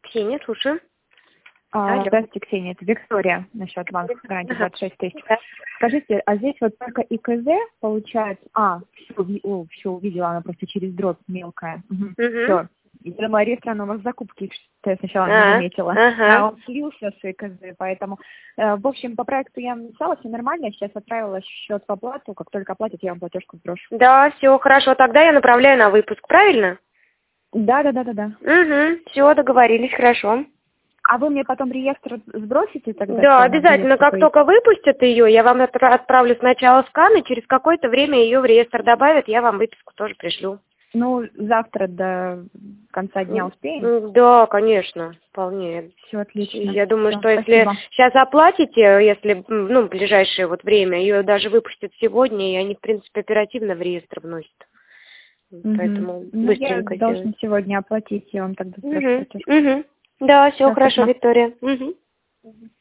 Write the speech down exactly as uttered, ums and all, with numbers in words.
Ксения, слушаю. А, Алло. здравствуйте, Ксения, это Виктория насчет банка гарантии Ага. двадцать шесть тысяч. Скажите, а здесь вот только ИКЗ получается... А, все, все увидела, она просто через дробь мелкая. Угу. Угу. Все. Я думала, ресторан у вас закупки, что я сначала не А, заметила. ага. А он слился с ИКЗ, поэтому... э, В общем, по проекту я написала, все нормально, я сейчас отправила счет в оплату, как только оплатят, я вам платежку сброшу. Да, все хорошо. Тогда я направляю на выпуск, правильно? Да, да, да, да, да. Угу. Все, договорились, хорошо. А вы мне потом реестр сбросите тогда? Да, что, обязательно, как только выпустят ее, я вам отпра- отправлю сначала скан, и через какое-то время ее в реестр добавят, я вам выписку тоже пришлю. Ну, завтра до конца дня успеем? М, Да, конечно, вполне. Все отлично. Я думаю, Всё, что если спасибо. сейчас оплатите, если, м, ну, в ближайшее вот время, ее даже выпустят сегодня, и они, в принципе, оперативно в реестр вносят. Мгм. Поэтому Ну, я быстренько должна сделать. сегодня оплатить, я вам тогда сброшу Угу, платежку. угу. Да, все Всё, хорошо, спасибо. Виктория. Угу.